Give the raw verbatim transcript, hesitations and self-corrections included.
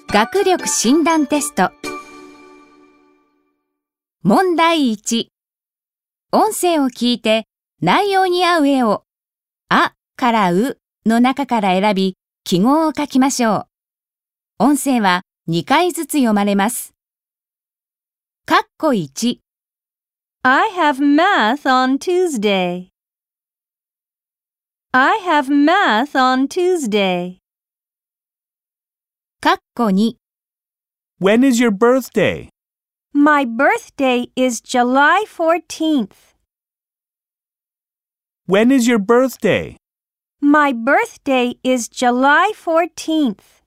学力診断テスト。問題いち。音声を聞いて内容に合う絵をあからうの中から選び記号を書きましょう。音声はにかいずつ読まれます。括弧いち。 I have math on Tuesday. I have math on Tuesday. 括弧に。 When is your birthday? My birthday is July fourteenth. When is your birthday? My birthday is July fourteenth.